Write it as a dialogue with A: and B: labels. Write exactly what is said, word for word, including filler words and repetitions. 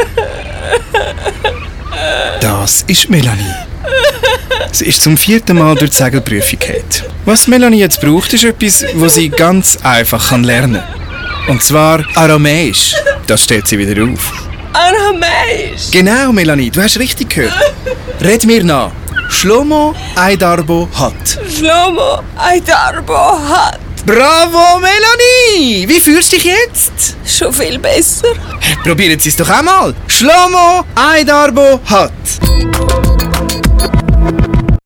A: Das ist Melanie. Sie ist zum vierten Mal durch die Segelprüfung gegangen. Was Melanie jetzt braucht, ist etwas, was sie ganz einfach lernen kann. Und zwar Aramäisch. Das stellt sie wieder auf.
B: Aramäisch?
A: Genau, Melanie, du hast richtig gehört. Red mir nach. Shlomo Aydarbo hat.
B: Shlomo Aydarbo hat.
A: Bravo, Melanie! Wie fühlst du dich jetzt?
B: Schon viel besser.
A: Probieren Sie es doch einmal. Shlomo Aydarbo hat.